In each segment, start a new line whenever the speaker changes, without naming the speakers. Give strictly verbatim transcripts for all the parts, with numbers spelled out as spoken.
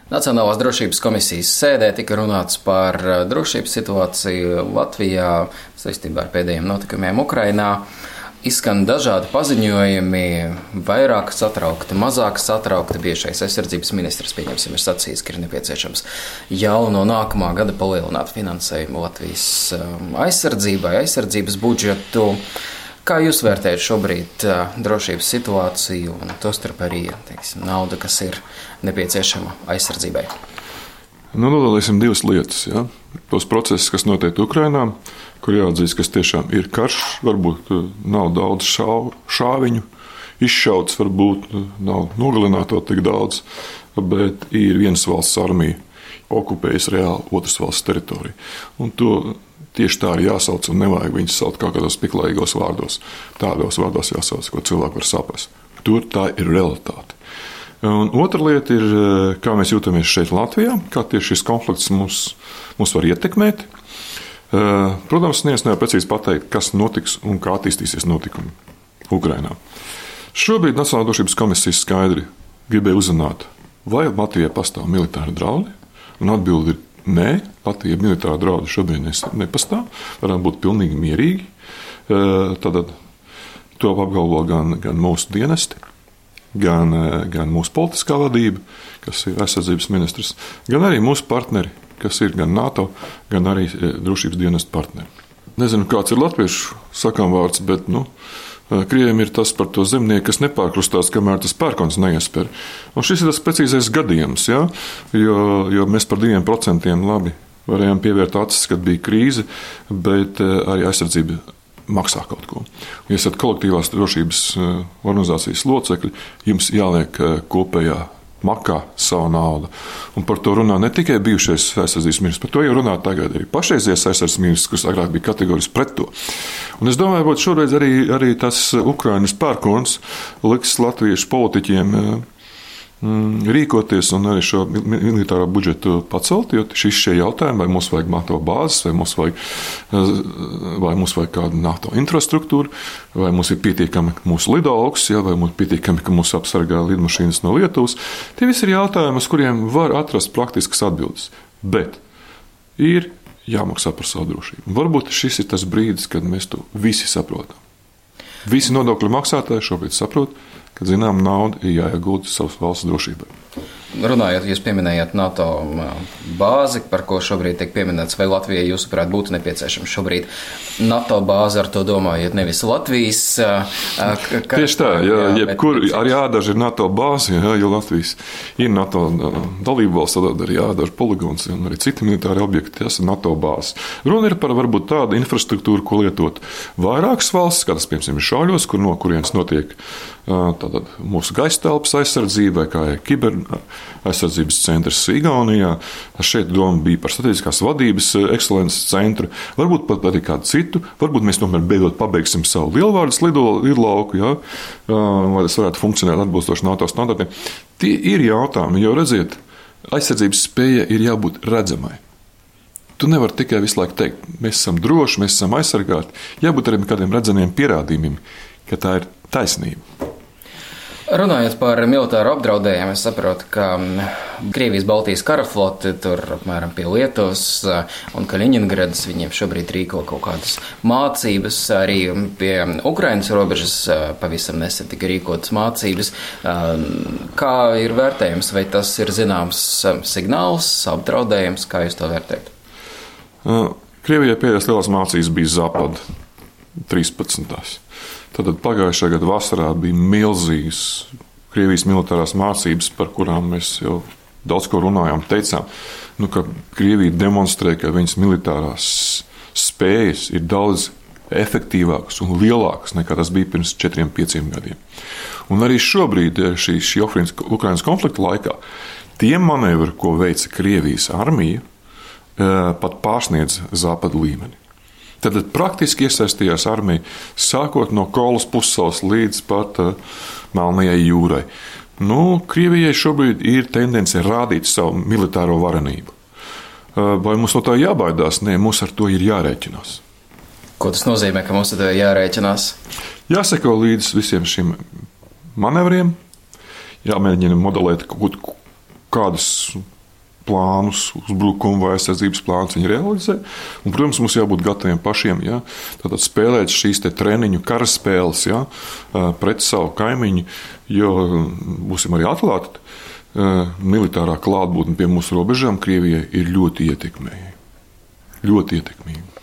Nacionālās drošības komisijas sēdē tika runāts par drošības situāciju Latvijā saistībā ar pēdējiem notikumiem Ukrainā. Izskan dažādi paziņojumi, vairāk satraukti, mazāk satraukti. Bijušais aizsardzības ministrs, pieņemsim, ir sacījis, ka ir nepieciešams jau no nākamā gada palielināt finansējumu Latvijas aizsardzībai, aizsardzības budžetu. Kā jūs vērtējat šobrīd drošības situāciju un tostarp arī, teiksim, nauda, kas ir nepieciešama aizsardzībai?
Nu, nodalīsim divas lietas. Ja? Tos procesus, kas notiek Ukrainā, kur jāatzīst, kas tiešām ir karš, varbūt nav daudz šau, šāviņu, izšauts, varbūt nav nogalināto tik daudz, bet ir vienas valsts armija okupējas reāli otras valsts teritoriju. Un to tieši tā ir jāsauc, un nevajag viņus saukt kaut kādos piklājīgos vārdos. Tādos vārdos jāsauc, ko cilvēki var saprast. Tur tā ir realitāte. Un otra lieta ir, kā mēs jūtamies šeit Latvijā, kā tieši šis konflikts mūs, mūs var ietekmēt. Protams, neviens nevar precīzi pateikt, kas notiks un kā attīstīsies notikumi Ukrainā. Šobrīd Nacionālā drošības komisija skaidri gribēja uzzināt, vai Latvijai pastāv militāri draudi, un atbildi ir nē, Latvija militāra draudu šobrīd nepastāv, varam būt pilnīgi mierīgi. Tad to apgalvo gan, gan mūsu dienesti, gan, gan mūsu politiskā vadība, kas ir aizsardzības ministrs, gan arī mūsu partneri, kas ir gan NATO, gan arī drošības dienestu partneri. Nezinu, kāds ir latviešu sakām vārds, bet, nu, Krieviem ir tas par to zemnieku, kas nepārkrustās, kamēr tas pērkons neiespēr. Un šis ir tas precīzais gadījums, ja? jo, jo mēs par diviem procentiem labi varējām pievērt acis, kad bija krīze, bet arī aizsardzība maksā kaut ko. Ja esat kolektīvās drošības organizācijas locekļi, jums jāliek kopējā makā savu naudu. Un par to runā ne tikai bijušais aizsardzības ministrs, par to jau runā tagad arī pašreizies aizsardzības ministrs, kas agrāk bija kategoriski pret to. Un es domāju, ka šoreiz arī, arī tas Ukrainas pērkons liks latviešu politiķiem rīkoties un arī šo militāro budžetu pacelt, jo šis šie jautājumi, vai mums vajag NATO bāzes, vai mums vajag, vai mums vajag kādu NATO infrastruktūru, vai mums ir pietiekami mūsu lidaugs, ja, vai mums ir pietiekami, ka mūs apsargā lidmašīnas no Lietuvas. Tie visi ir jautājumi, uz kuriem var atrast praktiskas atbildes, bet ir jāmaksā par savu drošību. Varbūt šis ir tas brīdis, kad mēs to visi saprotam. Visi nodokļu maksātāji šobrīd saprot, ka, zinām, nauda ir jāiegulda savas valsts drošībai.
Runājot, jūs pieminējāt NATO bāzi, par ko šobrīd tiek pieminēts, vai Latvijai, jūsuprāt, būtu nepieciešama šobrīd NATO bāze, ar to domājot nevis Latvijas. Ka,
Tieši tā, jā, jebkur arī ādaži ir NATO bāzi, jā, jo Latvijas ir NATO dalība valsts, tad arī ādaži poligons un arī citi militāri objekti, tas ir NATO bāzi. Runa ir par varbūt tādu infrastruktūru, ko lietot vairākas valsts, kā tas, piemēram, ir Šauļos, kur no kurienes notiek tātad mūsu gaisa telpas aizsardzībai, kā ir kiber aizsardzības centrs Igaunijā. Šeit doma bija par strateģiskās vadības ekscelences centru, varbūt pat arī kādu citu, varbūt mēs tomēr beidzot pabeigsim savu lielvārdas lidlauku, ja, lai tas varētu funkcionēt atbilstoši NATO standartiem. Tie ir jautājumi, jo redziet, aizsardzības spēja ir jābūt redzamai. Tu nevari tikai visu laiku teikt, mēs esam droši, mēs esam aizsargāti, jābūt arī kādiem redzamiem pierādījumiem, ka tā ir taisnība.
Runājot par militāru apdraudējumu, es saprotu, ka Krievijas Baltijas karaflote tur apmēram pie Lietuvas un Kaļiņingradas viņiem šobrīd rīko kaut kādas mācības. Arī pie Ukrainas robežas pavisam nesen tika rīkotas mācības. Kā ir vērtējums, vai tas ir zināms signāls, apdraudējums, kā jūs to vērtējat?
Krievijai pēdējās lielās mācības bija Zapad trīspadsmitās. Tātad pagājušā gada vasarā bija milzīgas Krievijas militārās mācības, par kurām mēs jau daudz ko runājām, teicām, nu, ka Krievija demonstrē, ka viņas militārās spējas ir daudz efektīvākas un lielākas nekā tas bija pirms četriem, pieciem gadiem. Un arī šobrīd, šī, šī Ukrainas konflikta laikā, tie manevri, ko veica Krievijas armija, pat pārsniedz Zapadu līmeni. Tad praktiski iesaistījās armija, sākot no Kolas pussalas līdz pat uh, Melnajai jūrai. Nu, Krievijai šobrīd ir tendence rādīt savu militāro varenību. Uh, vai mums no tā jābaidās? Nē, mums ar to ir jārēķinās.
Ko tas nozīmē, ka mums ar to jārēķinās?
Jāseko līdz visiem šiem manevriem, jāmēģina modelēt kaut kādus plānus, uzbrukumu vai aizsardzības plānus viņi realizē. Un, protams, mums jābūt gataviem pašiem, ja, tātad spēlēt šīs te treniņu karaspēles, ja, pret savu kaimiņu, jo būsim arī atklāti, militārā klātbūtne pie mūsu robežām Krievijai ir ļoti ietekmīga. Ļoti ietekmīga.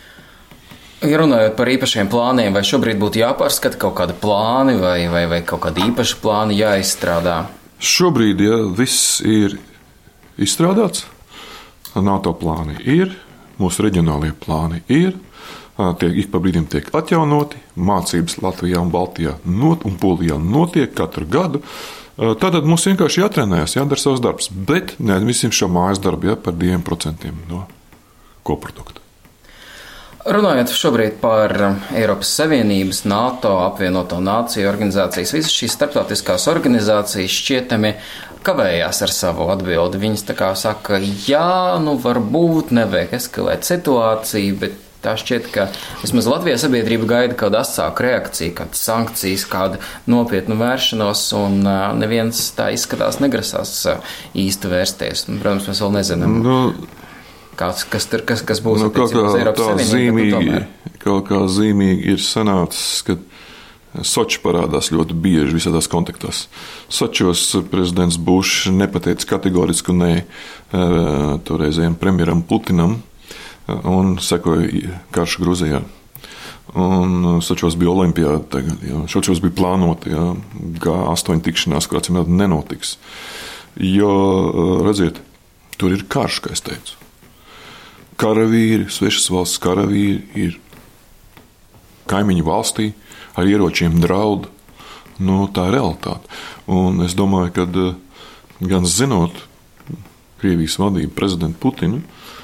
Ja runājot par īpašiem plāniem, vai šobrīd būtu jāpārskata kaut kādi plāni vai, vai, vai kaut kādi īpaši plāni jāizstrādā?
Šobrīd, ja viss ir izstrādāts, NATO plāni ir, mūsu reģionālie plāni ir, tiek, ik pa brīdim tiek atjaunoti, mācības Latvijā un Baltijā not, un Polijā notiek katru gadu. Tātad mums vienkārši jātrenējas, jādara savs darbs, bet neatmisim šo mājas darbu, ja, par diviem procentiem no koprodukta.
Runājot šobrīd par Eiropas Savienības, NATO, apvienoto nāciju organizācijas, visas šīs starptautiskās organizācijas šķietami kavējās ar savu atbildi. Viņas tā kā saka, jā, nu varbūt nevajag eskalēt situāciju, bet tā šķiet, ka vismaz Latvijas sabiedrība gaida kādu asāku reakciju, kādas sankcijas, kādu nopietnu vēršanos, un neviens tā izskatās negrasās īsti vērsties. Protams, mēs vēl nezinām.
Nu,
Kāds, kas, tur, kas, kas būs
nu, kaut kā tā zīmīgi, kaut kā zīmīgi ir sanācis, ka Soči parādās ļoti bieži visādās kontaktās. Sočos prezidents Bušs nepateica kategorisku nē toreizējiem premjeram Putinam un sekoja karš Gruzijā. Un Sočos bija olimpiāda tagad, jā. Sočos bija plānota, jā, G astoņi tikšanās, kurā cimēt nenotiks. Jo, redziet, tur ir karš, kā es teicu. Karavīri, svešas valsts karavīri ir kaimiņu valstī, ar ieročiem draud. Nu, tā ir realitāte. Un es domāju, ka gan zinot Krievijas vadību prezidentu Putinu,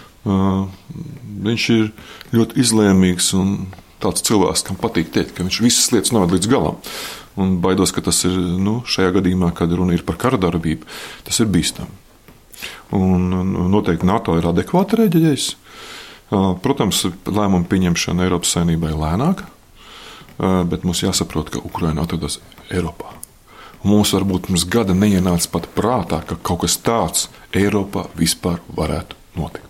viņš ir ļoti izlēmīgs un tāds cilvēks, kam patīk teikt, ka viņš visas lietas noved līdz galam. Un baidos, ka tas ir, nu, šajā gadījumā, kad runa ir par karadarbību, tas ir bīstami. Un noteikti NATO ir adekvāti reaģējis. Protams, lēmumu pieņemšana Eiropas Savienībā ir lēnāka, bet mums jāsaprot, ka Ukraina atrodas Eiropā. Mums varbūt pirms gada neienāca pat prātā, ka kaut kas tāds Eiropā vispār varētu notikt.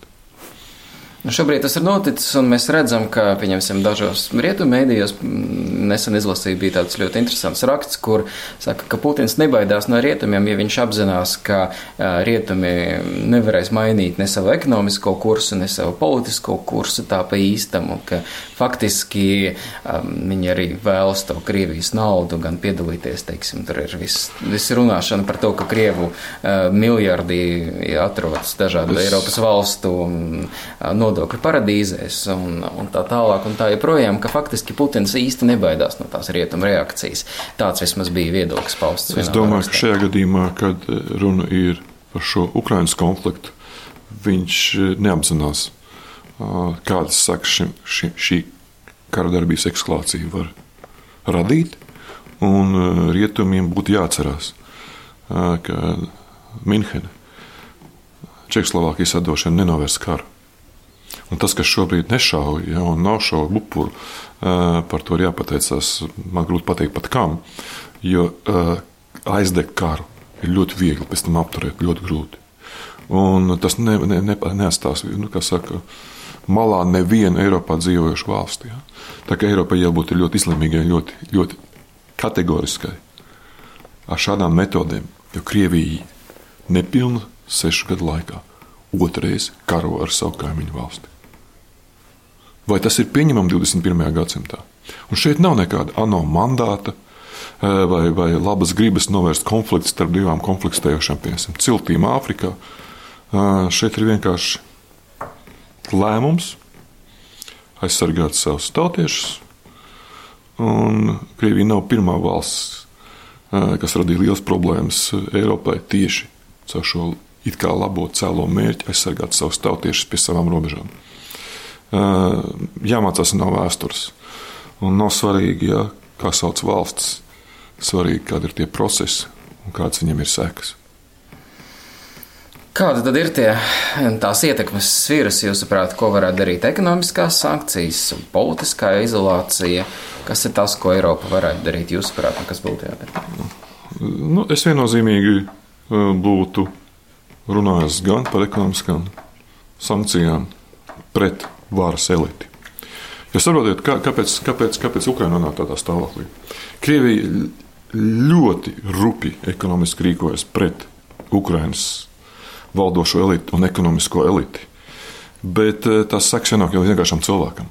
Nu, šobrīd tas ir noticis, un mēs redzam, ka, pieņemsim, dažos rietumu mēdījos nesen izlasīja bija tāds ļoti interesants raksts, kur saka, ka Putins nebaidās no rietumiem, ja viņš apzinās, ka rietumi nevarēs mainīt ne savu ekonomisko kursu, ne savu politisko kursu tā pa īstam, un ka faktiski um, viņi arī vēlas to Krievijas naudu, gan piedalīties, teiksim, tur ir viss, viss runāšana par to, ka Krievu uh, miljardi atrodas dažādu es... Eiropas valstu um, nodokļu paradīzēs un, un tā tālāk un tā joprojām, ka faktiski Putins īsti nebaidās no tās rietuma reakcijas. Tāds vismaz bija viedoklis pausts.
Es domāju, ka šajā gadījumā, kad runa ir par šo Ukrainas konfliktu, viņš neapzinās, kādas sakas šim, šī, šī karadarbības eskalācija var radīt, un rietumiem būtu jāatcerās, ka Minhena, Čehoslovākijas atdošana nenovērs karu. Un tas, kas šobrīd nešauj, ja, un nav šaubu upuru, par to ir jāpateicās, man grūti pateikt pat kam, jo aizdegt karu ir ļoti viegli, pēc tam apturēt ļoti grūti. Un tas ne, ne, ne, neatstās, nu, kā saka, malā nevienu Eiropā dzīvojušu valsti. Ja. Tā kā Eiropai jābūt ļoti izlēmīgai, ļoti, ļoti kategoriskai ar šādām metodēm, jo Krievija nepilna sešu gadu laikā otrais karo ar savu kaimiņu valsti. Vai tas ir pieņemami divdesmit pirmajā gadsimtā? Un šeit nav nekāda ANO mandāta vai, vai labas gribas novērst konflikts starp divām konfliktējošām, piemēram, ciltīm Āfrikā. Šeit ir vienkārši lēmums aizsargāt savus tautiešus, un Krievija nav pirmā valsts, kas radīja liels problēmas Eiropai tieši caur šo it kā labo cēlo mērķi aizsargāt savus tautiešus pie savām robežām. Jāmācās no vēstures. Un nav svarīgi, ja, kā sauc valsts, svarīgi, kādi ir tie procesi un kādas viņam ir sekas.
Kāda tad ir tie, tās ietekmes sviras, jūsuprāt, ko varētu darīt ekonomiskās sankcijas, politiskā izolācija? Kas ir tas, ko Eiropa varētu darīt, jūsuprāt, un kas būtu jādara?
Nu, es viennozīmīgi būtu runājas gan par ekonomiskām sankcijām pret varas eliti. Jūs saprotiet, kā, kāpēc, kāpēc, kāpēc Ukraina nonāk tādā stāvoklī? Krievija ļoti rupi ekonomiski rīkojas pret Ukrainas valdošo elitu un ekonomisko eliti, bet tas seks ienāk jau vienkāršam cilvēkam.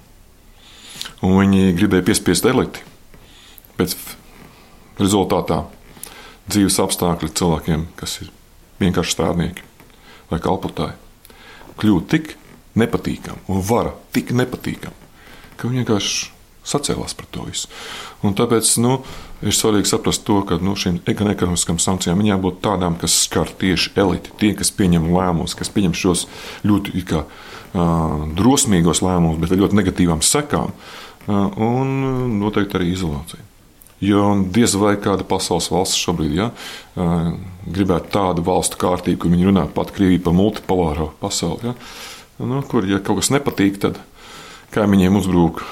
Un viņi gribēja piespiest eliti, bet rezultātā dzīves apstākļi cilvēkiem, kas ir vienkārši strādnieki vai kalpotāji, kļūt tik nepatīkami un vara tik nepatīkami, ka viņi vienkārši sacēlās par to visu. Un tāpēc nu, ir svarīgi saprast to, ka nu, šīm ekonomiskām sankcijām viņām būtu tādām, kas skar tieši eliti, tie, kas pieņem lēmumus, kas pieņem šos ļoti kā, uh, drosmīgos lēmumus, bet ar ļoti negatīvām sekām, uh, un noteikti arī izolācija. Jo diez vai kāda pasaules valsts šobrīd ja, gribētu tādu valstu kārtību, kur viņi runā pat Krieviju par multipolāro pasauli. Ja, nu, kur, ja kaut kas nepatīk, tad kaimiņiem uzbrūk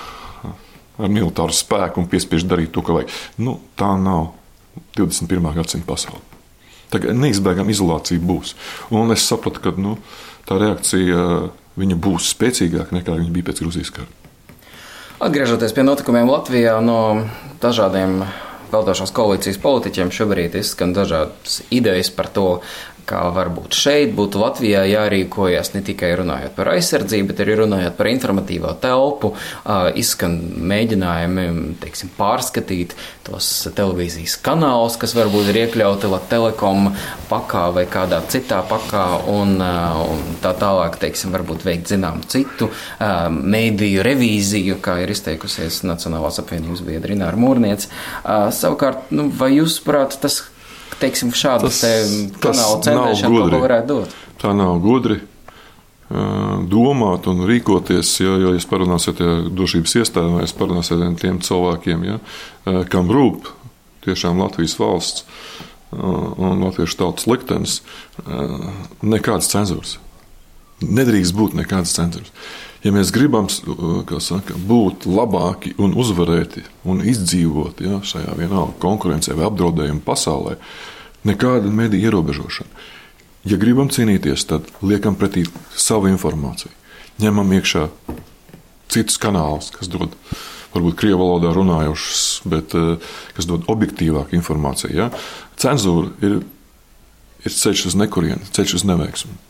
ar militāru spēku un piespiež darīt to, ko vajag. Nu, tā nav divdesmit pirmā gadsimta pasaule. Tagad neizbēgama izolācija būs. Un es sapratu, ka nu, tā reakcija viņa būs spēcīgāka nekā viņa bija pēc Gruzijas kara.
Atgriežoties pie notikumiem Latvijā, no dažādiem valdošās koalīcijas politiķiem šobrīd izskan dažādas idejas par to, kā varbūt šeit būtu Latvijā jārīkojas ne tikai runājot par aizsardzību, bet arī runājot par informatīvo telpu. Izskan mēģinājumi, teiksim, pārskatīt tos televīzijas kanālus, kas varbūt ir iekļauti Latelekom pakā vai kādā citā pakā, un, un tā tālāk, teiksim, varbūt veikt zinām citu mēdīju revīziju, kā ir izteikusies Nacionālās apvienības biedra Ināra Mūrniece. Savukārt, nu, vai jūs prāt, tas teiksim, šādu te kanālu centēšanu kaut ko varētu dot?
Tā nav gudri uh, domāt un rīkoties, ja, ja jūs parunāsiet ja, drošības iestādēm, vai jūs parunāsiet ar tiem cilvēkiem, ja, uh, kam rūp tiešām Latvijas valsts uh, un latviešu tautas liktenis, uh, nekādas cenzūras. Nedrīkst būt nekādas cenzūras. Ja mēs gribam kā saka, būt labāki un uzvarēti un izdzīvot ja, šajā vienalga konkurencē vai apdraudējumu pasaulē, nekāda mediju ierobežošana. Ja gribam cīnīties, tad liekam pretī savu informāciju. Ņemam iekšā citus kanālus, kas dod varbūt krievu valodā runājošus, bet kas dod objektīvāku informāciju. Ja. Cenzūra ir, ir ceļš uz nekurieni, ceļš uz neveiksmi.